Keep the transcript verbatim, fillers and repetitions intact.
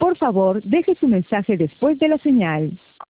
Por favor, deje su mensaje después de la señal.